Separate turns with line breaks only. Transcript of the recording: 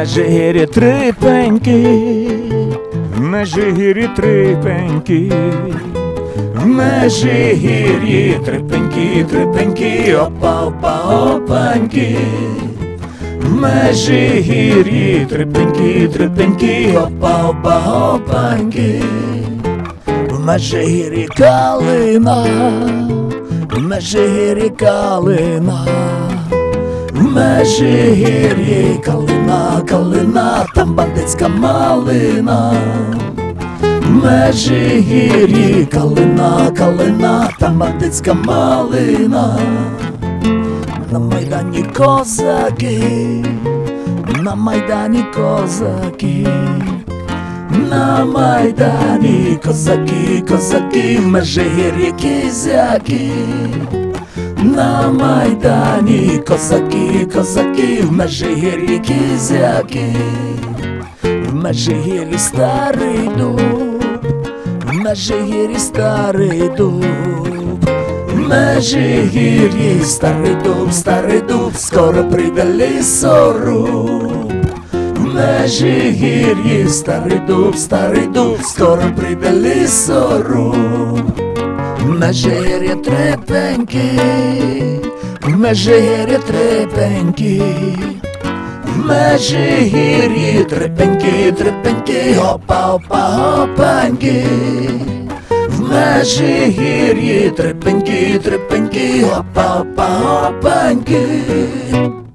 Межигір'ї три пеньки, в Межигір'ї три пеньки, в Межигір'ї три пеньки, три пеньки, опа, опа, опаньки. В Межигір'ї три пеньки, опа, опа, опаньки. В Межигір'ї калина, в Межигір'ї калина, в Межигір'ї калина, калина, там бандитська малина. В Межигір'ї калина, калина, там бандитська малина. На Майдані козаки, на Майдані козаки, на Майдані козаки, козаки, в Межигір'ї кізяки. На Майдані козаки, козаки, в Межигір'ї кізяки. В Межигір'ї старий дуб, в Межигір'ї старий дуб, в Межигір'ї старий дуб, скоро прийде лісоруб. В Межигір'ї старий дуб, скоро прийде лісоруб. В Межигір'ї три пеньки, в Межигір'ї три пеньки, в Межигір'ї три пеньки, опа, опа, опаньки. В Межигір'ї три пеньки, опа, опа, опаньки.